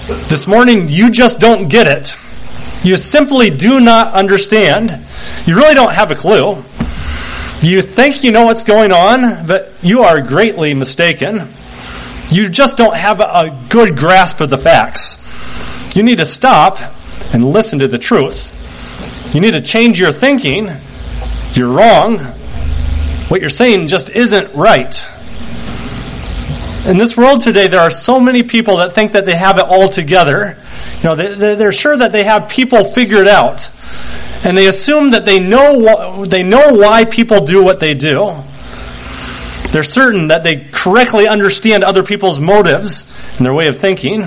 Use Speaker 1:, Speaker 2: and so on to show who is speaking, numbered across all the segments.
Speaker 1: This morning, you just don't get it. You simply do not understand. You really don't have a clue. You think you know what's going on, but you are greatly mistaken. You just don't have a good grasp of the facts. You need to stop and listen to the truth. You need to change your thinking. You're wrong. What you're saying just isn't right. In this world today, there are so many people that think that they have it all together. You know, they're sure that they have people figured out. And they assume that they know why people do what they do. They're certain that they correctly understand other people's motives and their way of thinking.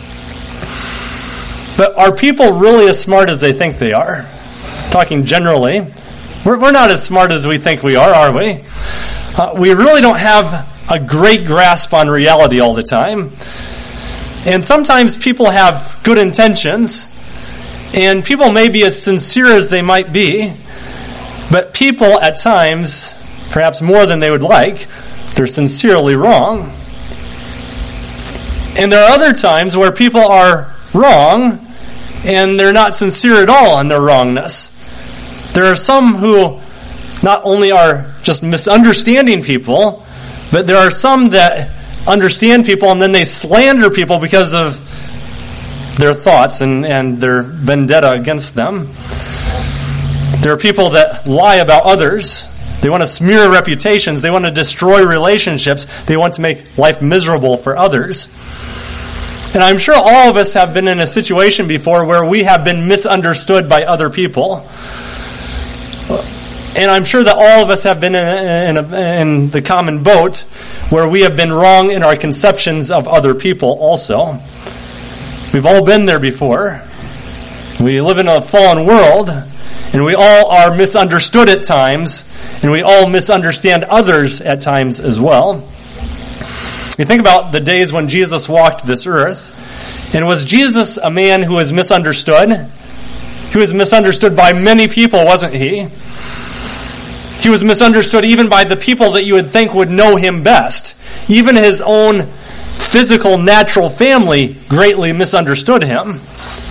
Speaker 1: But are people really as smart as they think they are? Talking generally, we're not as smart as we think we are we? We really don't have a great grasp on reality all the time. And sometimes people have good intentions, and people may be as sincere as they might be, but people at times, perhaps more than they would like, they're sincerely wrong. And there are other times where people are wrong, and they're not sincere at all on their wrongness. There are some who not only are just misunderstanding people, but there are some that understand people and then they slander people because of their thoughts and their vendetta against them. There are people that lie about others. They want to smear reputations. They want to destroy relationships. They want to make life miserable for others. And I'm sure all of us have been in a situation before where we have been misunderstood by other people. And I'm sure that all of us have been in the common boat where we have been wrong in our conceptions of other people also. We've all been there before. We live in a fallen world, and we all are misunderstood at times, and we all misunderstand others at times as well. You think about the days when Jesus walked this earth, and was Jesus a man who was misunderstood? He was misunderstood by many people, wasn't he? He was misunderstood even by the people that you would think would know him best. Even his own physical, natural family greatly misunderstood him.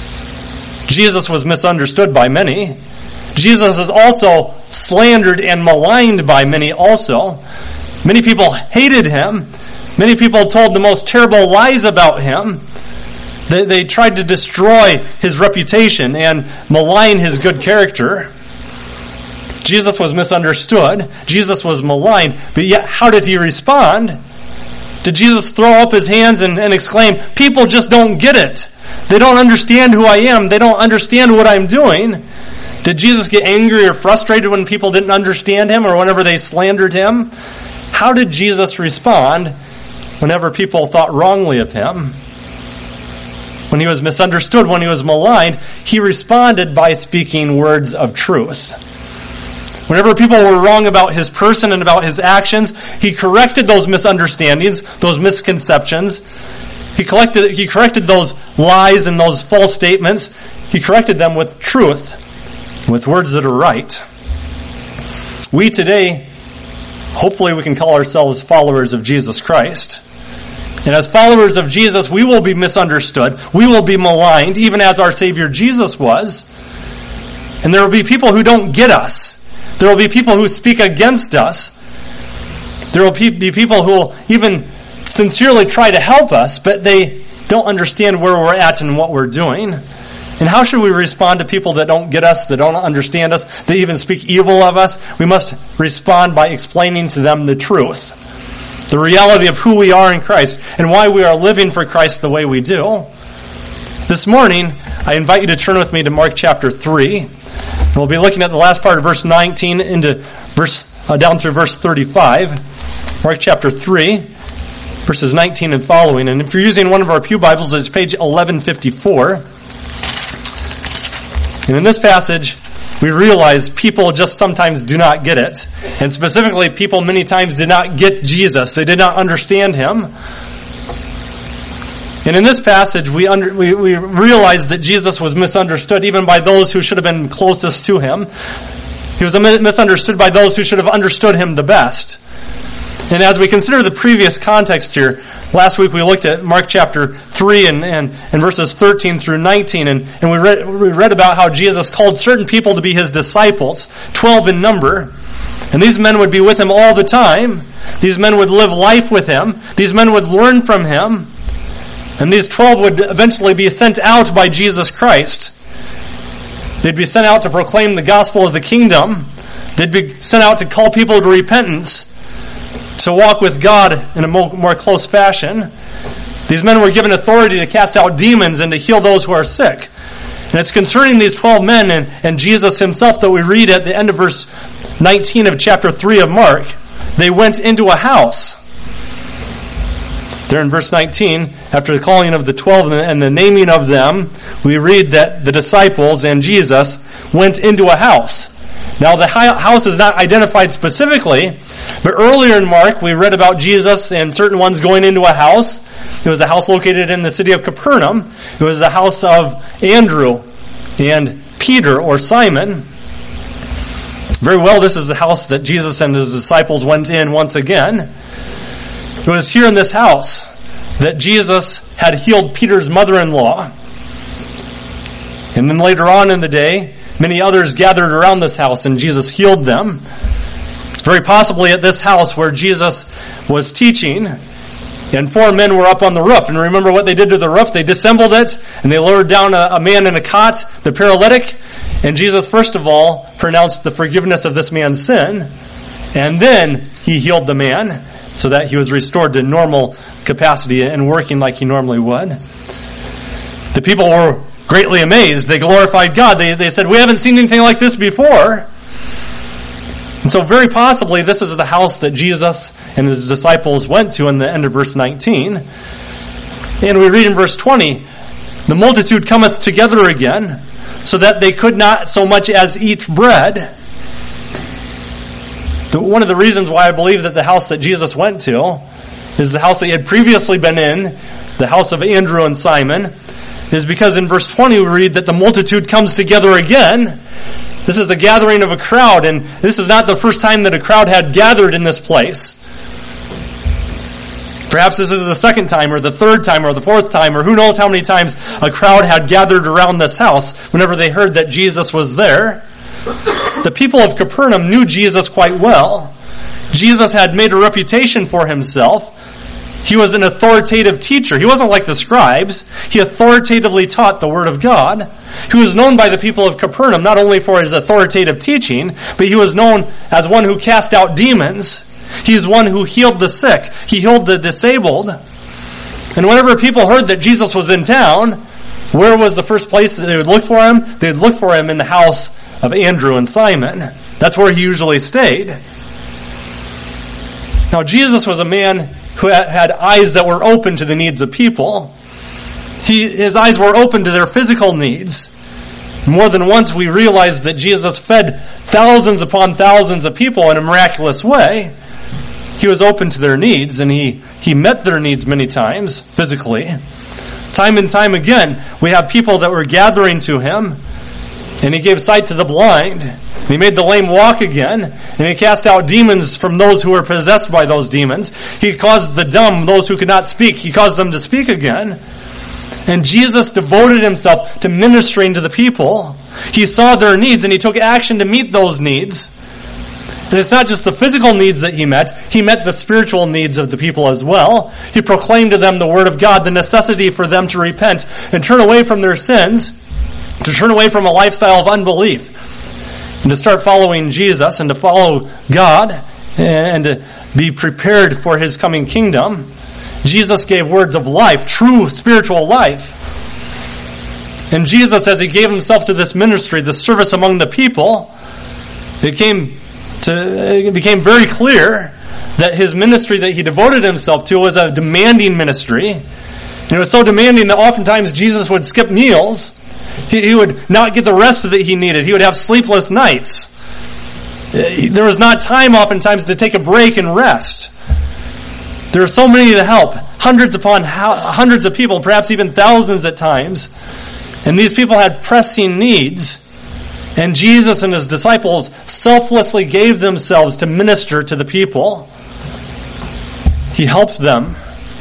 Speaker 1: Jesus was misunderstood by many. Jesus is also slandered and maligned by many also. Many people hated him. Many people told the most terrible lies about him. They tried to destroy his reputation and malign his good character. Jesus was misunderstood. Jesus was maligned. But yet, how did he respond? Did Jesus throw up his hands and exclaim, "People just don't get it. They don't understand who I am. They don't understand what I'm doing"? Did Jesus get angry or frustrated when people didn't understand him or whenever they slandered him? How did Jesus respond whenever people thought wrongly of him? When he was misunderstood, when he was maligned, he responded by speaking words of truth. Whenever people were wrong about his person and about his actions, he corrected those misunderstandings, those misconceptions. He corrected those lies and those false statements. He corrected them with truth, with words that are right. We today, hopefully we can call ourselves followers of Jesus Christ. And as followers of Jesus, we will be misunderstood. We will be maligned, even as our Savior Jesus was. And there will be people who don't get us. There will be people who speak against us. There will be people who will even sincerely try to help us, but they don't understand where we're at and what we're doing. And how should we respond to people that don't get us, that don't understand us, that even speak evil of us? We must respond by explaining to them the truth, the reality of who we are in Christ, and why we are living for Christ the way we do. This morning, I invite you to turn with me to Mark chapter 3. And we'll be looking at the last part of verse 19 into down through verse 35. Mark chapter 3, verses 19 and following. And if you're using one of our pew Bibles, it's page 1154. And in this passage, we realize people just sometimes do not get it. And specifically, people many times did not get Jesus. They did not understand him. And in this passage, we realize that Jesus was misunderstood even by those who should have been closest to him. He was misunderstood by those who should have understood him the best. And as we consider the previous context here, last week we looked at Mark chapter 3 and verses 13 through 19, and we read about how Jesus called certain people to be his disciples, 12 in number, and these men would be with him all the time. These men would live life with him. These men would learn from him. And these 12 would eventually be sent out by Jesus Christ. They'd be sent out to proclaim the gospel of the kingdom. They'd be sent out to call people to repentance, to walk with God in a more close fashion. These men were given authority to cast out demons and to heal those who are sick. And it's concerning these 12 men and Jesus himself that we read at the end of verse 19 of chapter 3 of Mark. They went into a house. There in verse 19, after the calling of the 12 and the naming of them, we read that the disciples and Jesus went into a house. Now the house is not identified specifically, but earlier in Mark we read about Jesus and certain ones going into a house. It was a house located in the city of Capernaum. It was the house of Andrew and Peter or Simon. Very well, this is the house that Jesus and his disciples went in once again. It was here in this house that Jesus had healed Peter's mother-in-law. And then later on in the day, many others gathered around this house and Jesus healed them. It's very possibly at this house where Jesus was teaching, and 4 men were up on the roof. And remember what they did to the roof? They dissembled it and they lowered down a man in a cot, the paralytic. And Jesus first of all pronounced the forgiveness of this man's sin, and then he healed the man so that he was restored to normal capacity and working like he normally would. The people were greatly amazed. They glorified God. They said, "We haven't seen anything like this before." And so very possibly this is the house that Jesus and his disciples went to in the end of verse 19. And we read in verse 20, "The multitude cometh together again, so that they could not so much as eat bread." One of the reasons why I believe that the house that Jesus went to is the house that he had previously been in, the house of Andrew and Simon, is because in verse 20 we read that the multitude comes together again. This is a gathering of a crowd, and this is not the first time that a crowd had gathered in this place. Perhaps this is the second time or the third time or the fourth time, or who knows how many times a crowd had gathered around this house whenever they heard that Jesus was there. The people of Capernaum knew Jesus quite well. Jesus had made a reputation for himself. He was an authoritative teacher. He wasn't like the scribes. He authoritatively taught the Word of God. He was known by the people of Capernaum not only for his authoritative teaching, but he was known as one who cast out demons. He's one who healed the sick. He healed the disabled. And whenever people heard that Jesus was in town, where was the first place that they would look for him? They would look for him in the house of Andrew and Simon. That's where he usually stayed. Now Jesus was a man who had eyes that were open to the needs of people. His eyes were open to their physical needs. More than once we realized that Jesus fed thousands upon thousands of people in a miraculous way. He was open to their needs, and he met their needs many times, physically. Time and time again, we have people that were gathering to him, and he gave sight to the blind. He made the lame walk again, and he cast out demons from those who were possessed by those demons. He caused the dumb, those who could not speak, he caused them to speak again. And Jesus devoted himself to ministering to the people. He saw their needs, and he took action to meet those needs. And it's not just the physical needs that he met the spiritual needs of the people as well. He proclaimed to them the Word of God, the necessity for them to repent and turn away from their sins, to turn away from a lifestyle of unbelief, and to start following Jesus and to follow God and to be prepared for his coming kingdom. Jesus gave words of life, true spiritual life. And Jesus, as he gave himself to this ministry, this service among the people, it became very clear that his ministry that he devoted himself to was a demanding ministry. And it was so demanding that oftentimes Jesus would skip meals. He would not get the rest that he needed. He would have sleepless nights. There was not time oftentimes to take a break and rest. There were so many to help. Hundreds upon hundreds of people, perhaps even thousands at times. And these people had pressing needs. And Jesus and his disciples selflessly gave themselves to minister to the people. He helped them.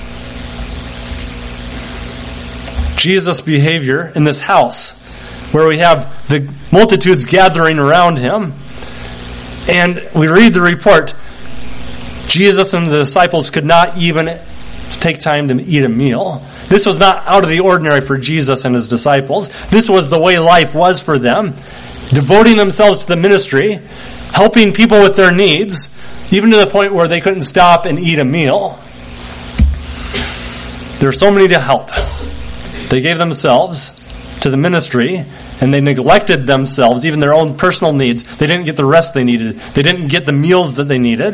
Speaker 1: Jesus' behavior in this house, where we have the multitudes gathering around him, and we read the report, Jesus and the disciples could not even take time to eat a meal. This was not out of the ordinary for Jesus and his disciples. This was the way life was for them, devoting themselves to the ministry, helping people with their needs, even to the point where they couldn't stop and eat a meal. There were so many to help. They gave themselves to the ministry, and they neglected themselves, even their own personal needs. They didn't get the rest they needed. They didn't get the meals that they needed.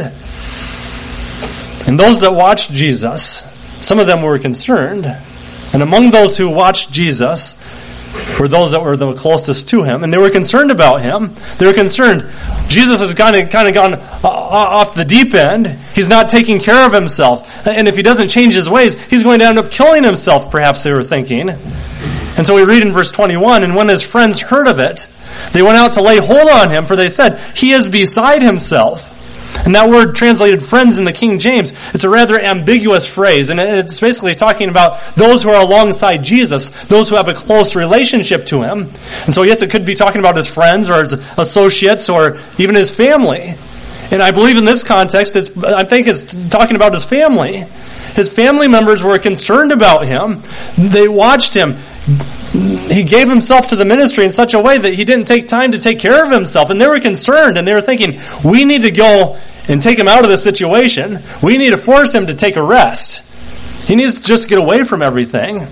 Speaker 1: And those that watched Jesus, some of them were concerned. And among those who watched Jesus were those that were the closest to him, and they were concerned about him. They were concerned. Jesus has kind of gone off the deep end. He's not taking care of himself. And if he doesn't change his ways, he's going to end up killing himself, perhaps they were thinking. And so we read in verse 21, and when his friends heard of it, they went out to lay hold on him, for they said, he is beside himself. And that word translated friends in the King James, it's a rather ambiguous phrase, and it's basically talking about those who are alongside Jesus, those who have a close relationship to him. And so yes, it could be talking about his friends or his associates or even his family. And I believe in this context, I think it's talking about his family. His family members were concerned about him. They watched him. He gave himself to the ministry in such a way that he didn't take time to take care of himself. And they were concerned, and they were thinking, we need to go and take him out of this situation. We need to force him to take a rest. He needs to just get away from everything.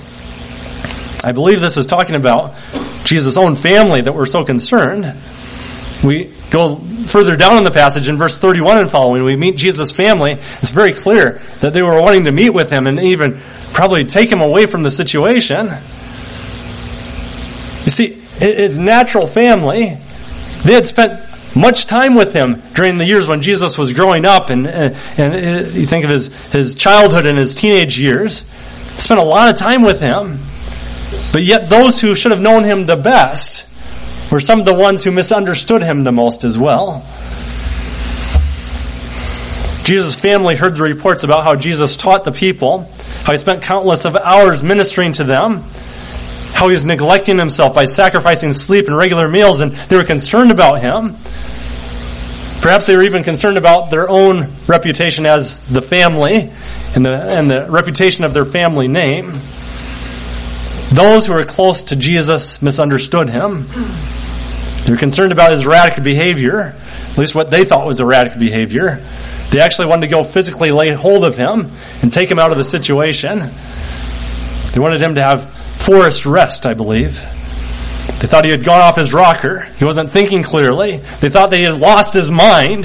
Speaker 1: I believe this is talking about Jesus' own family that were so concerned. We go further down in the passage in verse 31 and following. We meet Jesus' family. It's very clear that they were wanting to meet with him and even probably take him away from the situation. You see, his natural family, they had spent much time with him during the years when Jesus was growing up, and you think of his childhood and his teenage years. They spent a lot of time with him, but yet those who should have known him the best were some of the ones who misunderstood him the most as well. Jesus' family heard the reports about how Jesus taught the people, how he spent countless of hours ministering to them, how he was neglecting himself by sacrificing sleep and regular meals, and they were concerned about him. Perhaps they were even concerned about their own reputation as the family and the reputation of their family name. Those who were close to Jesus misunderstood him. They were concerned about his erratic behavior, at least what they thought was erratic behavior. They actually wanted to go physically lay hold of him and take him out of the situation. They wanted him to have forced rest, I believe. They thought he had gone off his rocker. He wasn't thinking clearly. They thought that he had lost his mind.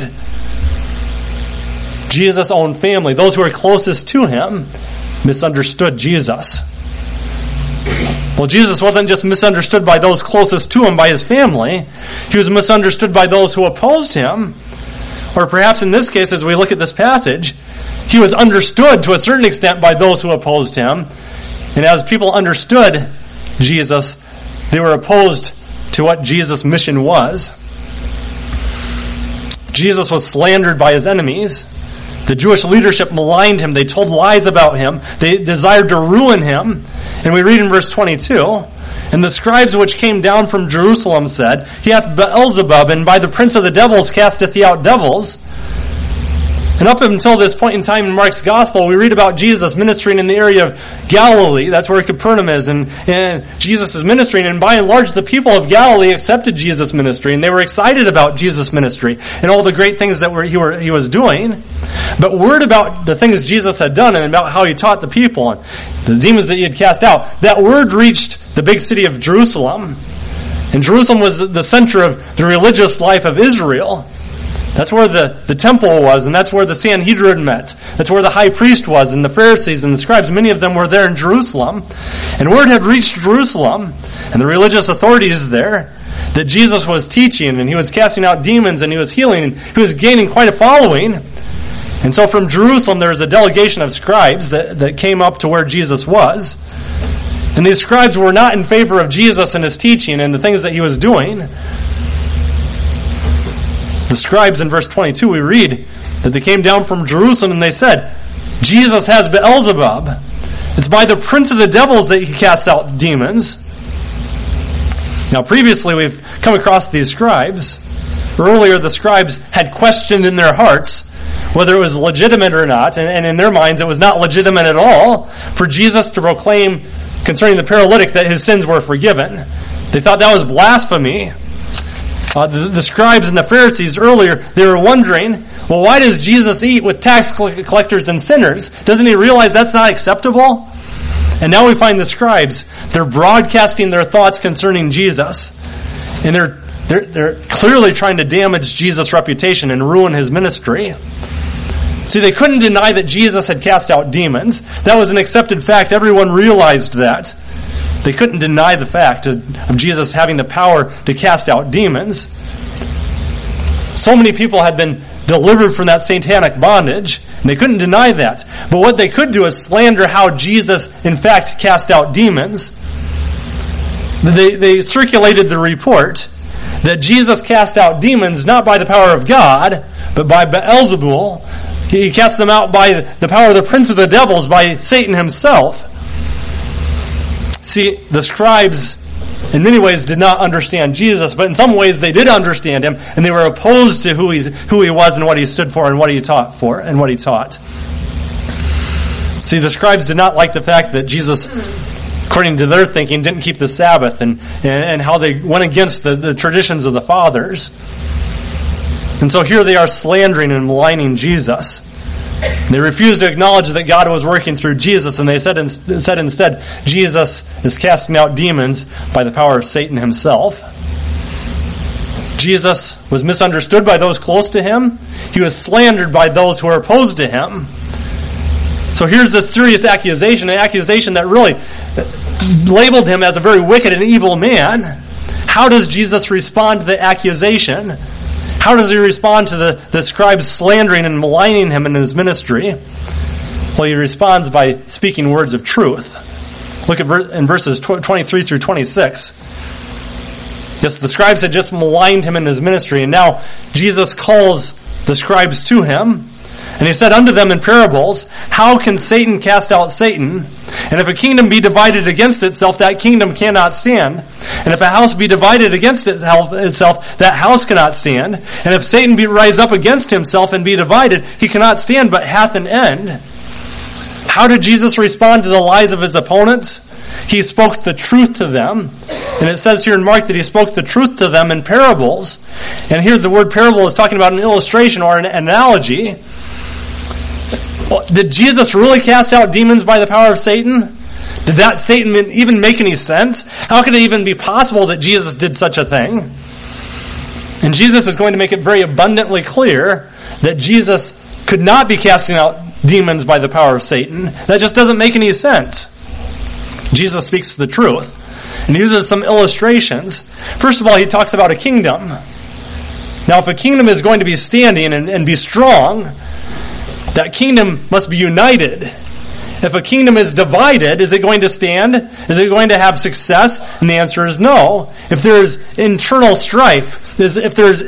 Speaker 1: Jesus' own family, those who were closest to him, misunderstood Jesus. Well, Jesus wasn't just misunderstood by those closest to him, by his family. He was misunderstood by those who opposed him. Or perhaps in this case, as we look at this passage, he was understood to a certain extent by those who opposed him. And as people understood Jesus, they were opposed to what Jesus' mission was. Jesus was slandered by his enemies. The Jewish leadership maligned him. They told lies about him. They desired to ruin him. And we read in verse 22, and the scribes which came down from Jerusalem said, he hath Beelzebub, and by the prince of the devils casteth he out devils. And up until this point in time in Mark's gospel, we read about Jesus ministering in the area of Galilee. That's where Capernaum is. And Jesus is ministering. And by and large, the people of Galilee accepted Jesus' ministry. And they were excited about Jesus' ministry and all the great things that he was doing. But word about the things Jesus had done and about how he taught the people and the demons that he had cast out, that word reached the big city of Jerusalem. And Jerusalem was the center of the religious life of Israel. That's where the temple was, and that's where the Sanhedrin met. That's where the high priest was, and the Pharisees and the scribes. Many of them were there in Jerusalem. And word had reached Jerusalem, and the religious authorities there, that Jesus was teaching, and he was casting out demons, and he was healing, and he was gaining quite a following. And so from Jerusalem, there was a delegation of scribes that came up to where Jesus was. And these scribes were not in favor of Jesus and his teaching and the things that he was doing. The scribes in verse 22, we read that they came down from Jerusalem and they said, Jesus has Beelzebub. It's by the prince of the devils that he casts out demons. Now, previously we've come across these scribes. Earlier, the scribes had questioned in their hearts whether it was legitimate or not, and in their minds it was not legitimate at all for Jesus to proclaim concerning the paralytic that his sins were forgiven. They thought that was blasphemy. The scribes and the Pharisees earlier, they were wondering, well, why does Jesus eat with tax collectors and sinners? Doesn't he realize that's not acceptable? And now we find the scribes, they're broadcasting their thoughts concerning Jesus, and they're clearly trying to damage Jesus' reputation and ruin his ministry. See, they couldn't deny that Jesus had cast out demons. That was an accepted fact. Everyone realized that. They couldn't deny the fact of Jesus having the power to cast out demons. So many people had been delivered from that satanic bondage, and they couldn't deny that. But what they could do is slander how Jesus, in fact, cast out demons. They circulated the report that Jesus cast out demons not by the power of God, but by Beelzebul. He cast them out by the power of the prince of the devils, by Satan himself. See, the scribes, in many ways, did not understand Jesus, but in some ways they did understand him, and they were opposed to who he was and what he stood for and what he taught. See, the scribes did not like the fact that Jesus, according to their thinking, didn't keep the Sabbath and how they went against the traditions of the fathers. And so here they are slandering and maligning Jesus. They refused to acknowledge that God was working through Jesus, and they said instead, Jesus is casting out demons by the power of Satan himself. Jesus was misunderstood by those close to him. He was slandered by those who were opposed to him. So here's this serious accusation, an accusation that really labeled him as a very wicked and evil man. How does Jesus respond to the accusation? How does he respond to the scribes slandering and maligning him in his ministry? Well, he responds by speaking words of truth. Look at in verses 23 through 26. Yes, the scribes had just maligned him in his ministry, and now Jesus calls the scribes to him. And he said unto them in parables, how can Satan cast out Satan? And if a kingdom be divided against itself, that kingdom cannot stand. And if a house be divided against itself, that house cannot stand. And if Satan rise up against himself and be divided, he cannot stand, but hath an end. How did Jesus respond to the lies of his opponents? He spoke the truth to them. And it says here in Mark that he spoke the truth to them in parables. And here the word parable is talking about an illustration or an analogy. Did Jesus really cast out demons by the power of Satan? Did that Satan even make any sense? How could it even be possible that Jesus did such a thing? And Jesus is going to make it very abundantly clear that Jesus could not be casting out demons by the power of Satan. That just doesn't make any sense. Jesus speaks the truth and uses some illustrations. First of all, he talks about a kingdom. Now, if a kingdom is going to be standing and be strong, that kingdom must be united. If a kingdom is divided, is it going to stand? Is it going to have success? And the answer is no. If there's internal strife, if there's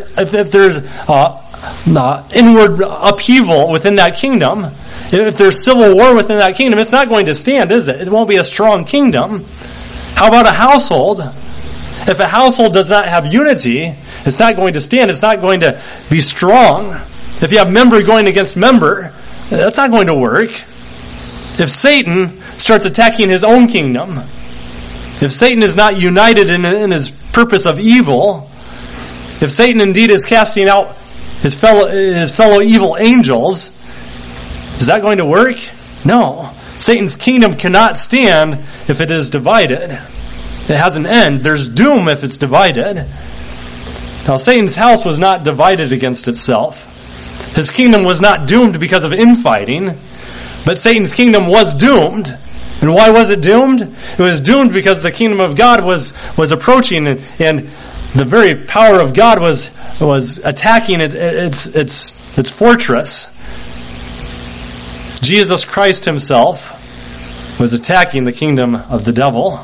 Speaker 1: inward upheaval within that kingdom, if there's civil war within that kingdom, it's not going to stand, is it? It won't be a strong kingdom. How about a household? If a household does not have unity, it's not going to stand. It's not going to be strong. If you have member going against member, that's not going to work. If Satan starts attacking his own kingdom, if Satan is not united in his purpose of evil, if Satan indeed is casting out his fellow evil angels, is that going to work? No. Satan's kingdom cannot stand if it is divided. It has an end. There's doom if it's divided. Now, Satan's house was not divided against itself. His kingdom was not doomed because of infighting, but Satan's kingdom was doomed. And why was it doomed? It was doomed because the kingdom of God was approaching, and the very power of God was attacking its fortress. Jesus Christ himself was attacking the kingdom of the devil.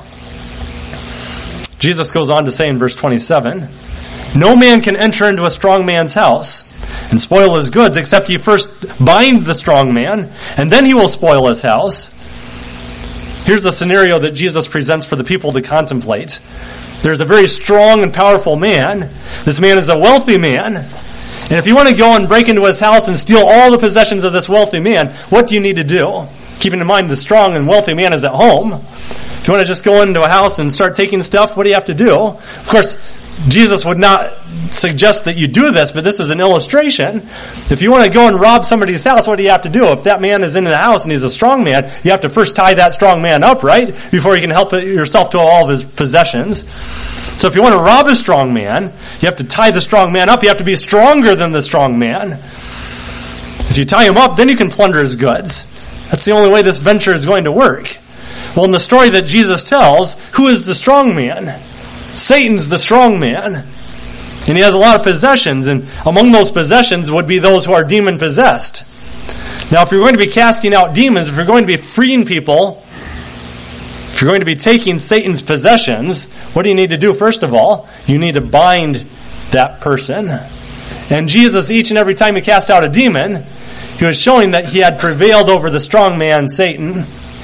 Speaker 1: Jesus goes on to say in verse 27, no man can enter into a strong man's house and spoil his goods, except he first bind the strong man, and then he will spoil his house. Here's a scenario that Jesus presents for the people to contemplate. There's a very strong and powerful man. This man is a wealthy man. And if you want to go and break into his house and steal all the possessions of this wealthy man, what do you need to do? Keeping in mind the strong and wealthy man is at home. If you want to just go into a house and start taking stuff, what do you have to do? Of course, Jesus would not suggest that you do this, but this is an illustration. If you want to go and rob somebody's house, what do you have to do? If that man is in the house and he's a strong man, you have to first tie that strong man up, right? Before you can help yourself to all of his possessions. So if you want to rob a strong man, you have to tie the strong man up. You have to be stronger than the strong man. If you tie him up, then you can plunder his goods. That's the only way this venture is going to work. Well, in the story that Jesus tells, who is the strong man? Satan's the strong man. And he has a lot of possessions, and among those possessions would be those who are demon-possessed. Now, if you're going to be casting out demons, if you're going to be freeing people, if you're going to be taking Satan's possessions, what do you need to do? First of all, you need to bind that person. And Jesus, each and every time he cast out a demon, he was showing that he had prevailed over the strong man, Satan.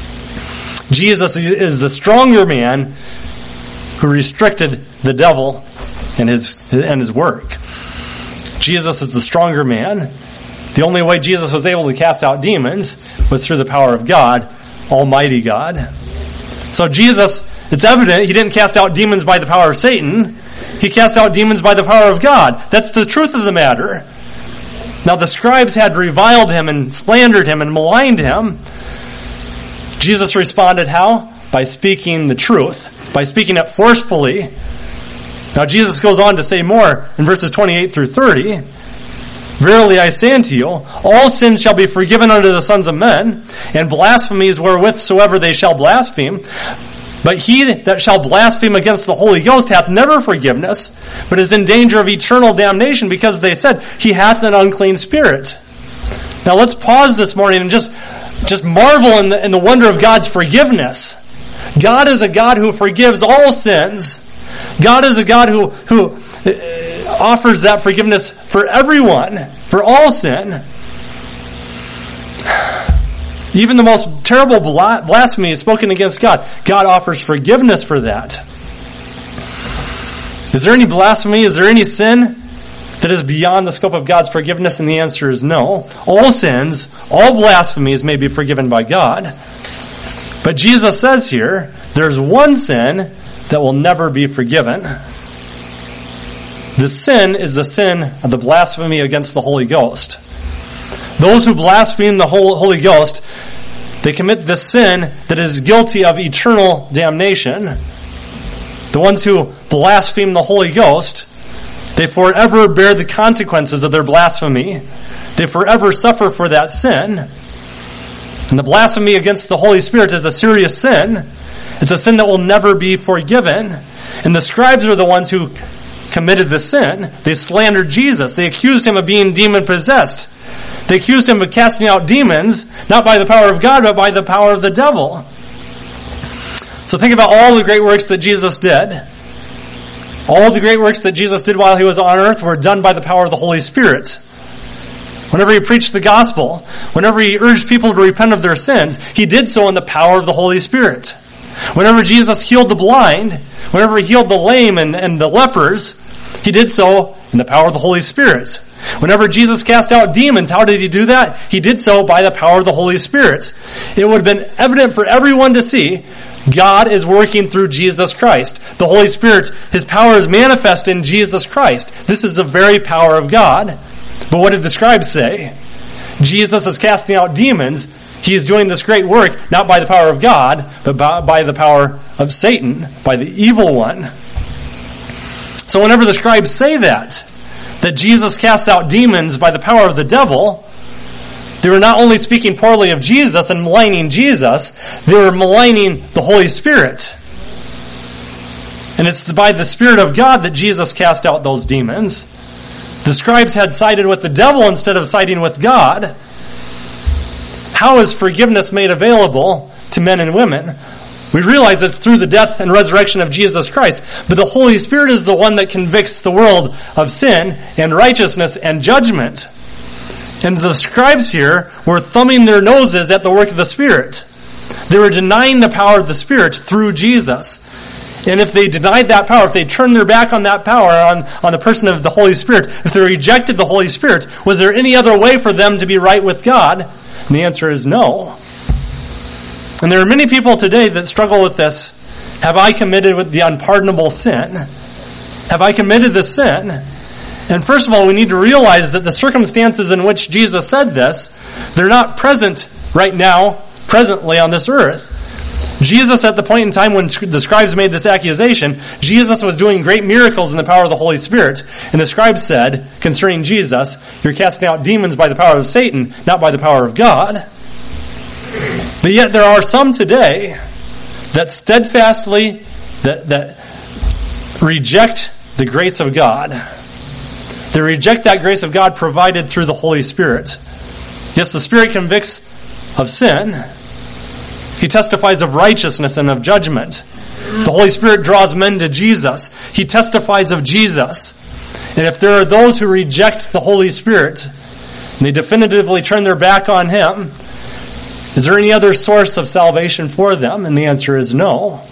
Speaker 1: Jesus is the stronger man who restricted the devil and his work. Jesus is the stronger man. The only way Jesus was able to cast out demons was through the power of God, Almighty God. So Jesus, it's evident he didn't cast out demons by the power of Satan. He cast out demons by the power of God. That's the truth of the matter. Now the scribes had reviled him and slandered him and maligned him. Jesus responded how? By speaking the truth. By speaking it forcefully. Now Jesus goes on to say more in verses 28 through 30. Verily I say unto you, all sins shall be forgiven unto the sons of men, and blasphemies wherewithsoever they shall blaspheme. But he that shall blaspheme against the Holy Ghost hath never forgiveness, but is in danger of eternal damnation, because they said, he hath an unclean spirit. Now let's pause this morning and just marvel in the wonder of God's forgiveness. God is a God who forgives all sins. God is a God who offers that forgiveness for everyone, for all sin. Even the most terrible blasphemy is spoken against God. God offers forgiveness for that. Is there any blasphemy? Is there any sin that is beyond the scope of God's forgiveness? And the answer is no. All sins, all blasphemies may be forgiven by God. But Jesus says here, there's one sin that will never be forgiven. The sin is the sin of the blasphemy against the Holy Ghost. Those who blaspheme the Holy Ghost, they commit the sin that is guilty of eternal damnation. The ones who blaspheme the Holy Ghost, they forever bear the consequences of their blasphemy. They forever suffer for that sin. And the blasphemy against the Holy Spirit is a serious sin. It's a sin that will never be forgiven. And the scribes are the ones who committed the sin. They slandered Jesus. They accused him of being demon-possessed. They accused him of casting out demons, not by the power of God, but by the power of the devil. So think about all the great works that Jesus did. All the great works that Jesus did while he was on earth were done by the power of the Holy Spirit. Whenever he preached the gospel, whenever he urged people to repent of their sins, he did so in the power of the Holy Spirit. Whenever Jesus healed the blind, whenever he healed the lame and the lepers, he did so in the power of the Holy Spirit. Whenever Jesus cast out demons, how did he do that? He did so by the power of the Holy Spirit. It would have been evident for everyone to see God is working through Jesus Christ. The Holy Spirit, his power is manifest in Jesus Christ. This is the very power of God. But what did the scribes say? Jesus is casting out demons. He is doing this great work, not by the power of God, but by the power of Satan, by the evil one. So whenever the scribes say that Jesus casts out demons by the power of the devil, they were not only speaking poorly of Jesus and maligning Jesus, they were maligning the Holy Spirit. And it's by the Spirit of God that Jesus cast out those demons. The scribes had sided with the devil instead of siding with God. How is forgiveness made available to men and women? We realize it's through the death and resurrection of Jesus Christ. But the Holy Spirit is the one that convicts the world of sin and righteousness and judgment. And the scribes here were thumbing their noses at the work of the Spirit. They were denying the power of the Spirit through Jesus. And if they denied that power, if they turned their back on that power, on the person of the Holy Spirit, if they rejected the Holy Spirit, was there any other way for them to be right with God? And the answer is no. And there are many people today that struggle with this. Have I committed the unpardonable sin? Have I committed the sin? And first of all, we need to realize that the circumstances in which Jesus said this, they're not present right now, presently on this earth. Jesus, at the point in time when the scribes made this accusation, Jesus was doing great miracles in the power of the Holy Spirit. And the scribes said, concerning Jesus, you're casting out demons by the power of Satan, not by the power of God. But yet there are some today that steadfastly, that reject the grace of God. They reject that grace of God provided through the Holy Spirit. Yes, the Spirit convicts of sin. He testifies of righteousness and of judgment. The Holy Spirit draws men to Jesus. He testifies of Jesus. And if there are those who reject the Holy Spirit, and they definitively turn their back on Him, is there any other source of salvation for them? And the answer is no.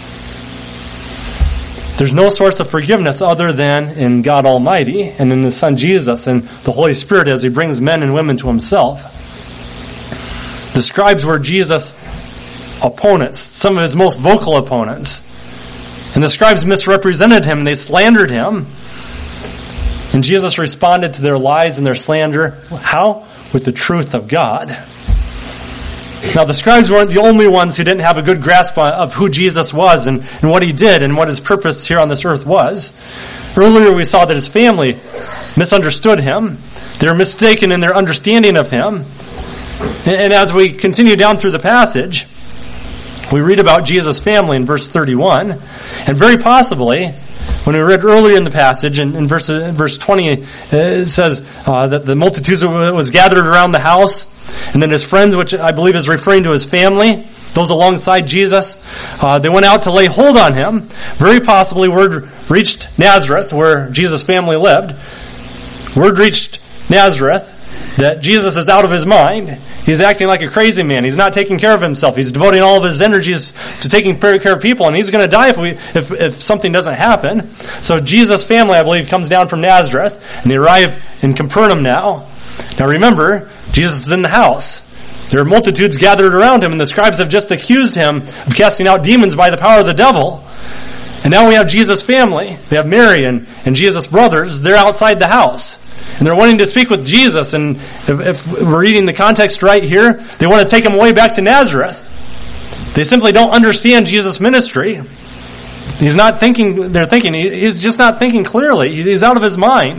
Speaker 1: There's no source of forgiveness other than in God Almighty and in His Son Jesus and the Holy Spirit as He brings men and women to Himself. The scribes were Jesus' opponents, some of His most vocal opponents. And the scribes misrepresented Him and they slandered Him. And Jesus responded to their lies and their slander. How? With the truth of God. Now, the scribes weren't the only ones who didn't have a good grasp of who Jesus was and what He did and what His purpose here on this earth was. Earlier we saw that His family misunderstood Him. They were mistaken in their understanding of Him. And as we continue down through the passage, we read about Jesus' family in verse 31. And very possibly, when we read earlier in the passage, in verse 20, it says that the multitude was gathered around the house. And then His friends, which I believe is referring to His family, those alongside Jesus, they went out to lay hold on Him. Very possibly word reached Nazareth, where Jesus' family lived. Word reached Nazareth that Jesus is out of his mind. He's acting like a crazy man. He's not taking care of himself. He's devoting all of his energies to taking care of people, and he's going to die if something doesn't happen. So Jesus' family, I believe, comes down from Nazareth, and they arrive in Capernaum now. Now remember, Jesus is in the house. There are multitudes gathered around Him, and the scribes have just accused Him of casting out demons by the power of the devil. And now we have Jesus' family. We have Mary and Jesus' brothers. They're outside the house. And they're wanting to speak with Jesus. And if we're reading the context right here, they want to take Him away back to Nazareth. They simply don't understand Jesus' ministry. He's not thinking, they're thinking, he's just not thinking clearly. He's out of his mind.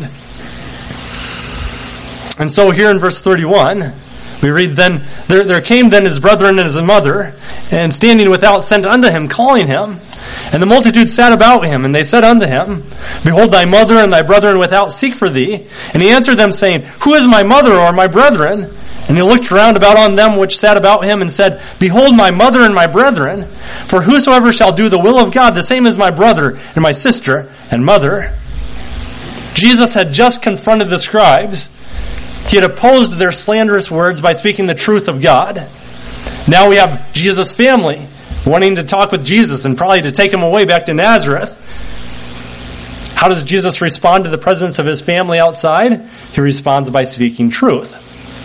Speaker 1: And so here in verse 31, we read, then there came then His brethren and His mother, and standing without sent unto Him, calling Him. And the multitude sat about Him, and they said unto Him, Behold, thy mother and thy brethren without seek for thee. And He answered them, saying, Who is my mother or my brethren? And He looked round about on them which sat about Him, and said, Behold my mother and my brethren. For whosoever shall do the will of God, the same is my brother and my sister and mother. Jesus had just confronted the scribes. He had opposed their slanderous words by speaking the truth of God. Now we have Jesus' family wanting to talk with Jesus and probably to take Him away back to Nazareth. How does Jesus respond to the presence of His family outside? He responds by speaking truth.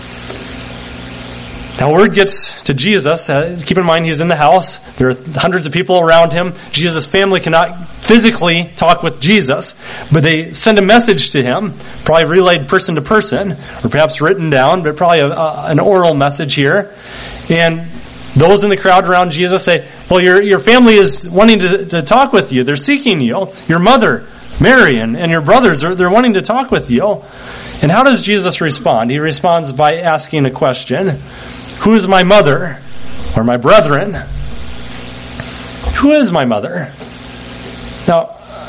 Speaker 1: Now word gets to Jesus. Keep in mind He's in the house. There are hundreds of people around Him. Jesus' family cannot physically talk with Jesus, but they send a message to Him, probably relayed person to person, or perhaps written down, but probably an oral message here. And those in the crowd around Jesus say, well, your family is wanting to talk with you. They're seeking you. Your mother, Mary, and your brothers, they're wanting to talk with you. And how does Jesus respond? He responds by asking a question. Who is my mother or my brethren? Who is my mother? Now,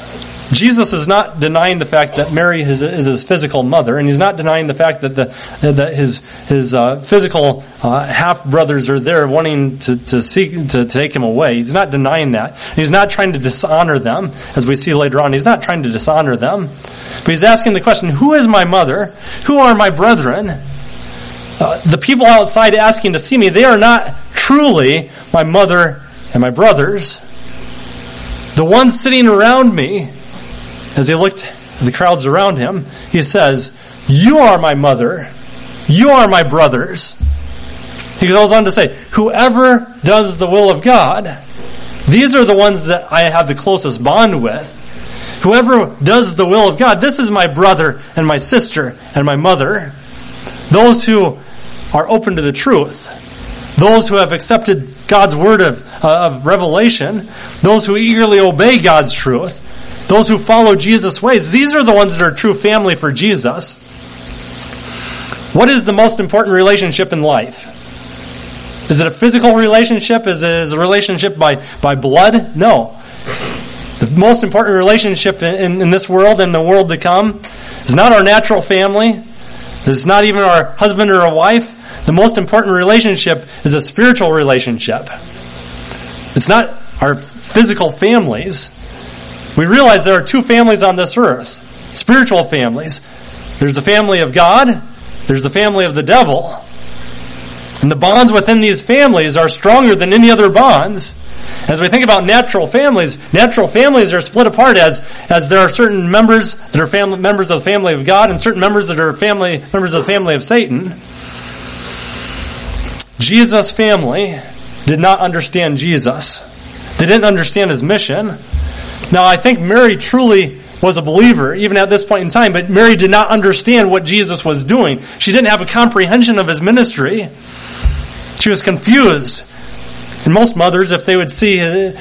Speaker 1: Jesus is not denying the fact that Mary is his physical mother, and he's not denying the fact that his physical half brothers are there wanting to take him away. He's not denying that. He's not trying to dishonor them, as we see later on. He's not trying to dishonor them, but he's asking the question: who is my mother? Who are my brethren? The people outside asking to see me, they are not truly my mother and my brothers. The ones sitting around me, as he looked at the crowds around him, he says, you are my mother. You are my brothers. He goes on to say, whoever does the will of God, these are the ones that I have the closest bond with. Whoever does the will of God, this is my brother and my sister and my mother. Those who are open to the truth. Those who have accepted God's word of revelation. Those who eagerly obey God's truth. Those who follow Jesus' ways, these are the ones that are true family for Jesus. What is the most important relationship in life? Is it a physical relationship? Is it a relationship by blood? No. The most important relationship in this world and the world to come is not our natural family. It's not even our husband or a wife. The most important relationship is a spiritual relationship. It's not our physical families. We realize there are two families on this earth, spiritual families. There's the family of God, there's the family of the devil. And the bonds within these families are stronger than any other bonds. As we think about natural families are split apart as there are certain members that are members of the family of God and certain members that are members of the family of Satan. Jesus' family did not understand Jesus. They didn't understand his mission. Now, I think Mary truly was a believer, even at this point in time, but Mary did not understand what Jesus was doing. She didn't have a comprehension of his ministry. She was confused. And most mothers, if they would see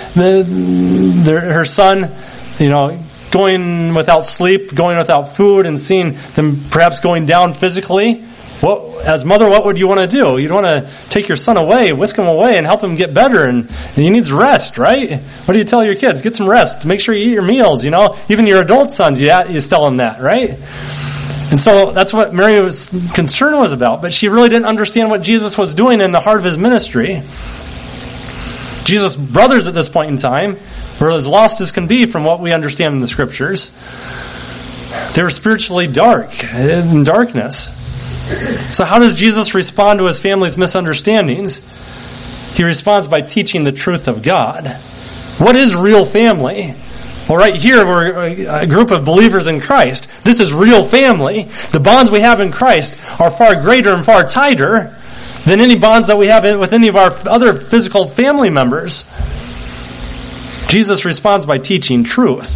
Speaker 1: her son, going without sleep, going without food, and seeing them perhaps going down physically, as mother, what would you want to do? You'd want to take your son away, whisk him away, and help him get better, and he needs rest, right? What do you tell your kids? Get some rest. Make sure you eat your meals, Even your adult sons, you tell them that, right? And so that's what Mary's concern was about, but she really didn't understand what Jesus was doing in the heart of his ministry. Jesus' brothers at this point in time were as lost as can be from what we understand in the scriptures. They were spiritually dark, in darkness. So how does Jesus respond to his family's misunderstandings? He responds by teaching the truth of God. What is real family? Well, right here we're a group of believers in Christ. This is real family. The bonds we have in Christ are far greater and far tighter than any bonds that we have with any of our other physical family members. Jesus responds by teaching truth.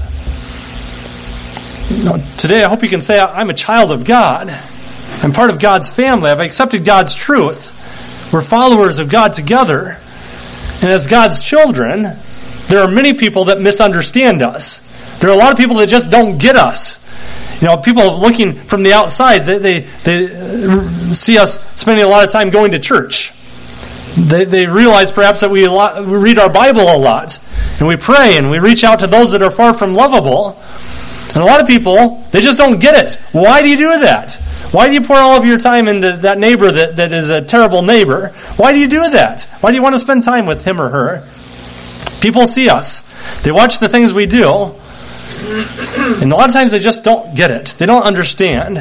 Speaker 1: Today I hope you can say, I'm a child of God. I'm part of God's family. I've accepted God's truth. We're followers of God together. And as God's children, there are many people that misunderstand us. There are a lot of people that just don't get us. People looking from the outside, they see us spending a lot of time going to church. They realize perhaps that we read our Bible a lot, and we pray, and we reach out to those that are far from lovable. And a lot of people, they just don't get it. Why do you do that? Why do you pour all of your time into that neighbor that is a terrible neighbor? Why do you do that? Why do you want to spend time with him or her? People see us. They watch the things we do. And a lot of times they just don't get it. They don't understand.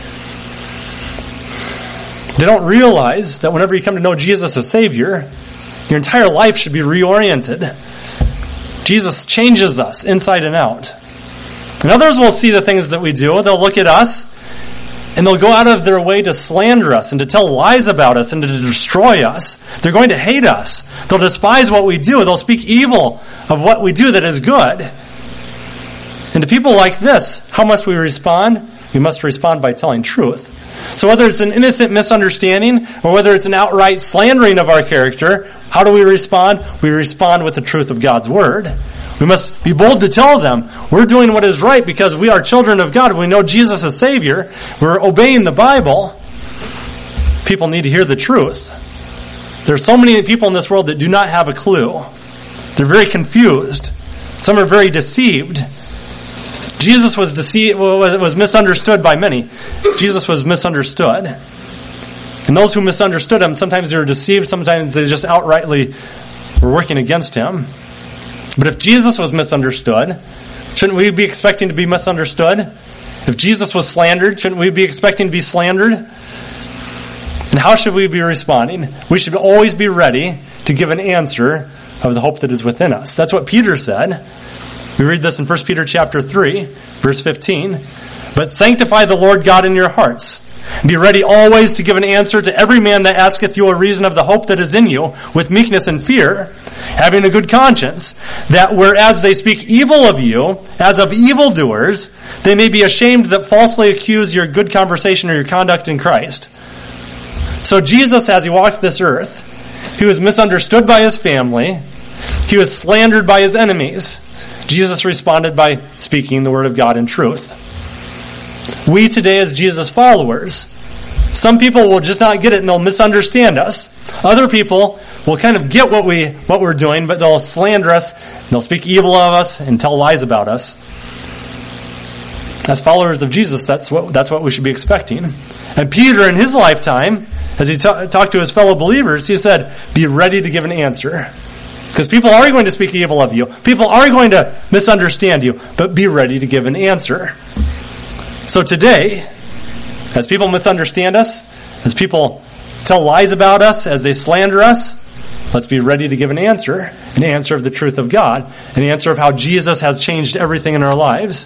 Speaker 1: They don't realize that whenever you come to know Jesus as Savior, your entire life should be reoriented. Jesus changes us inside and out. And others will see the things that we do. They'll look at us and they'll go out of their way to slander us and to tell lies about us and to destroy us. They're going to hate us. They'll despise what we do. They'll speak evil of what we do that is good. And to people like this, how must we respond? We must respond by telling truth. So whether it's an innocent misunderstanding or whether it's an outright slandering of our character, how do we respond? We respond with the truth of God's Word. We must be bold to tell them we're doing what is right because we are children of God. We know Jesus as Savior. We're obeying the Bible. People need to hear the truth. There are so many people in this world that do not have a clue. They're very confused. Some are very deceived. Jesus was misunderstood by many. Jesus was misunderstood. And those who misunderstood him, sometimes they were deceived, sometimes they just outrightly were working against him. But if Jesus was misunderstood, shouldn't we be expecting to be misunderstood? If Jesus was slandered, shouldn't we be expecting to be slandered? And how should we be responding? We should always be ready to give an answer of the hope that is within us. That's what Peter said. We read this in 1 Peter chapter 3, verse 15. But sanctify the Lord God in your hearts. Be ready always to give an answer to every man that asketh you a reason of the hope that is in you, with meekness and fear, having a good conscience, that whereas they speak evil of you, as of evildoers, they may be ashamed that falsely accuse your good conversation or your conduct in Christ. So Jesus, as he walked this earth, he was misunderstood by his family. He was slandered by his enemies. Jesus responded by speaking the word of God in truth. We today as Jesus followers, some people will just not get it and they'll misunderstand us. Other people will kind of get what we're doing, but they'll slander us, and they'll speak evil of us and tell lies about us. As followers of Jesus, that's what we should be expecting. And Peter in his lifetime, as he talked to his fellow believers, he said, be ready to give an answer. Because people are going to speak evil of you. People are going to misunderstand you, but be ready to give an answer. So today, as people misunderstand us, as people tell lies about us, as they slander us, let's be ready to give an answer of the truth of God, an answer of how Jesus has changed everything in our lives.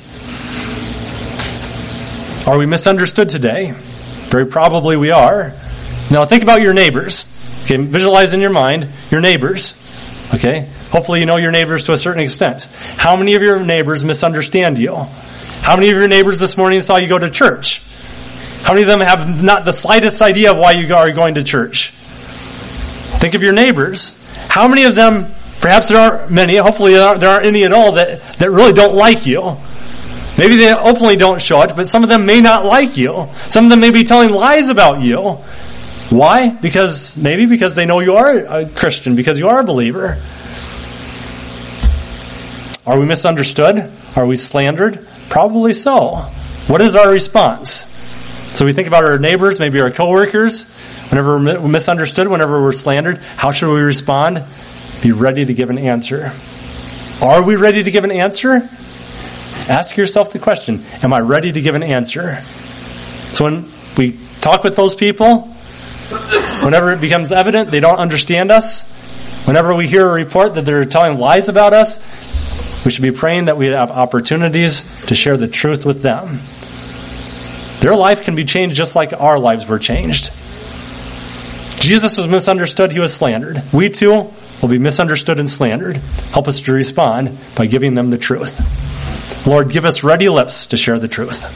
Speaker 1: Are we misunderstood today? Very probably we are. Now think about your neighbors. Okay, visualize in your mind your neighbors. Okay, hopefully you know your neighbors to a certain extent. How many of your neighbors misunderstand you? How many of your neighbors this morning saw you go to church? How many of them have not the slightest idea of why you are going to church? Think of your neighbors. How many of them, perhaps there aren't many, hopefully there aren't any at all that really don't like you. Maybe they openly don't show it, but some of them may not like you. Some of them may be telling lies about you. Why? Because they know you are a Christian, because you are a believer. Are we misunderstood? Are we slandered? Probably so. What is our response? So we think about our neighbors, maybe our coworkers, whenever we're misunderstood, whenever we're slandered, how should we respond? Be ready to give an answer. Are we ready to give an answer? Ask yourself the question, am I ready to give an answer? So when we talk with those people, whenever it becomes evident they don't understand us, whenever we hear a report that they're telling lies about us, we should be praying that we have opportunities to share the truth with them. Their life can be changed just like our lives were changed. Jesus was misunderstood, he was slandered. We too will be misunderstood and slandered. Help us to respond by giving them the truth. Lord, give us ready lips to share the truth.